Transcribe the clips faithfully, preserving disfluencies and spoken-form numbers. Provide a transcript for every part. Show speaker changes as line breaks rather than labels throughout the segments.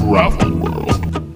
Travel World.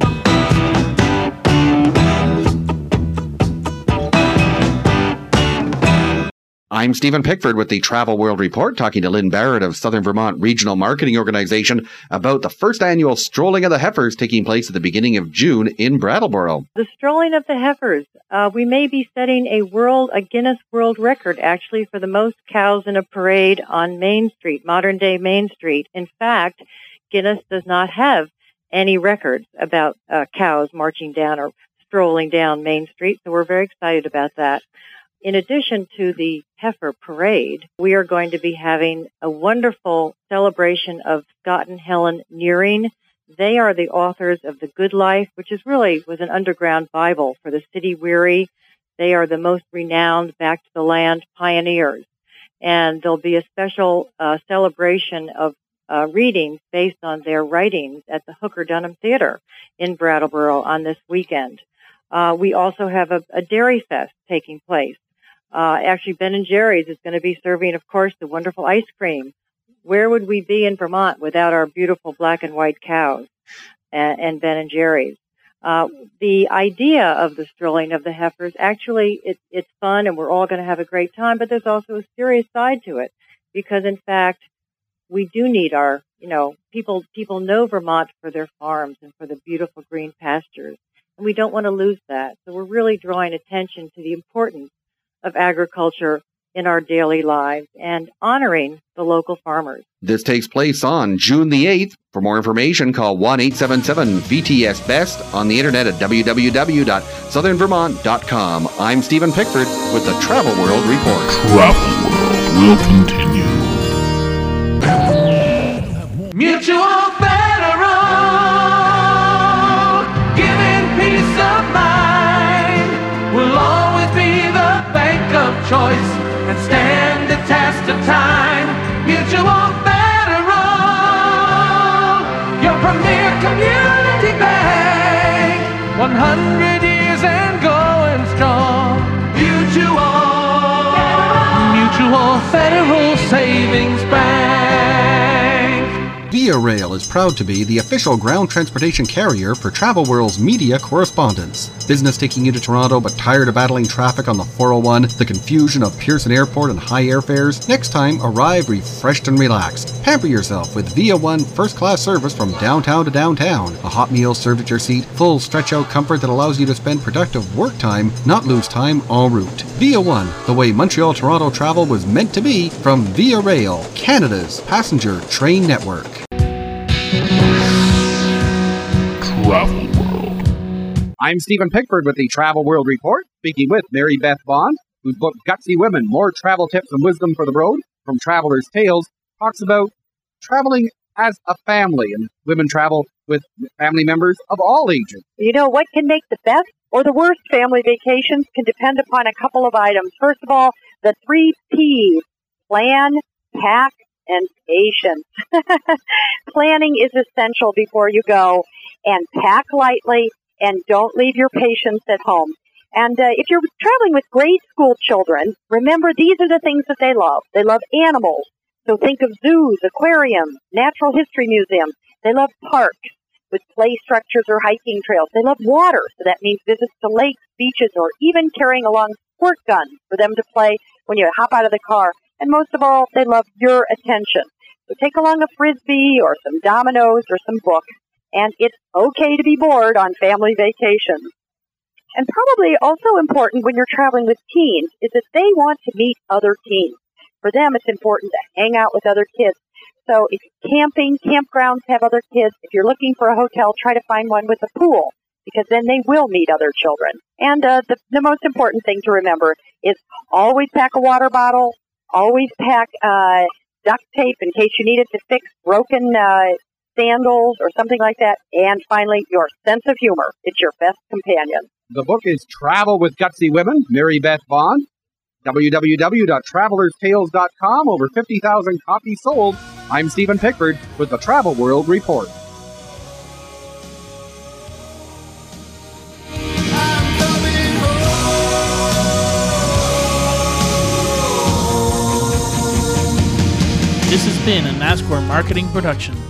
I'm Stephen Pickford with the Travel World Report, talking to Lynn Barrett of Southern Vermont Regional Marketing Organization about the first annual Strolling of the Heifers taking place at the beginning of June in Brattleboro.
The Strolling of the Heifers. Uh, we may be setting a world, a Guinness World Record, actually, for the most cows in a parade on Main Street, modern-day Main Street. In fact, Guinness does not have any records about uh, cows marching down or strolling down Main Street, so we're very excited about that. In addition to the heifer parade, we are going to be having a wonderful celebration of Scott and Helen Nearing. They are the authors of The Good Life, which is really was an underground Bible for the city weary. They are the most renowned back to the land pioneers. And there'll be a special uh, celebration of uh, readings based on their writings at the Hooker Dunham Theater in Brattleboro on this weekend. Uh, we also have a, a dairy fest taking place. Uh, actually, Ben and Jerry's is going to be serving, of course, the wonderful ice cream. Where would we be in Vermont without our beautiful black and white cows and, and Ben and Jerry's? Uh, the idea of the Strolling of the Heifers, actually, it, it's fun and we're all going to have a great time, but there's also a serious side to it because, in fact, we do need our, you know, people, people know Vermont for their farms and for the beautiful green pastures, and we don't want to lose that. So we're really drawing attention to the importance of agriculture in our daily lives and honoring the local farmers.
This takes place on June the eighth. For more information, call one eight seven seven V T S best on the internet at w w w dot southern vermont dot com. I'm Stephen Pickford with the Travel World Report.
Travel World will continue.
Mutual Federal, giving peace of mind, will always be the bank of choice and stand the test of time. Mutual Federal, your premier community bank, one hundred years and going strong. Mutual, Mutual Federal Savings Bank.
Via Rail is proud to be the official ground transportation carrier for Travel World's media correspondence. Business taking you to Toronto but tired of battling traffic on the four oh one, the confusion of Pearson Airport and high airfares? Next time, arrive refreshed and relaxed. Pamper yourself with Via One first-class service from downtown to downtown. A hot meal served at your seat, full stretch-out comfort that allows you to spend productive work time, not lose time en route. Via One, the way Montreal-Toronto travel was meant to be, from Via Rail, Canada's passenger train network.
Travel World.
I'm Stephen Pickford with the Travel World Report, speaking with Mary Beth Bond, whose book Gutsy Women, More Travel Tips and Wisdom for the Road from Traveler's Tales, talks about traveling as a family, and women travel with family members of all ages.
You know, what can make the best or the worst family vacations can depend upon a couple of items. First of all, the three P's: plan, pack, and patience. Planning is essential before you go, and pack lightly, and don't leave your patience at home. And uh, if you're traveling with grade school children, remember these are the things that they love. They love animals, so think of zoos, aquariums, natural history museums. They love parks with play structures or hiking trails. They love water, so that means visits to lakes, beaches, or even carrying along squirt guns for them to play when you hop out of the car. And most of all, they love your attention. So take along a Frisbee or some dominoes or some books. And it's okay to be bored on family vacations. And probably also important when you're traveling with teens is that they want to meet other teens. For them, it's important to hang out with other kids. So if camping, campgrounds have other kids. If you're looking for a hotel, try to find one with a pool, because then they will meet other children. And uh, the, the most important thing to remember is always pack a water bottle, always pack uh, duct tape in case you need it to fix broken uh sandals or something like that. And finally, your sense of humor. It's your best companion.
The book is Travel with Gutsy Women, Mary Beth Bond. w w w dot travelers tales dot com. Over fifty thousand copies sold. I'm Stephen Pickford with the Travel World Report.
This has been a NASCAR marketing production.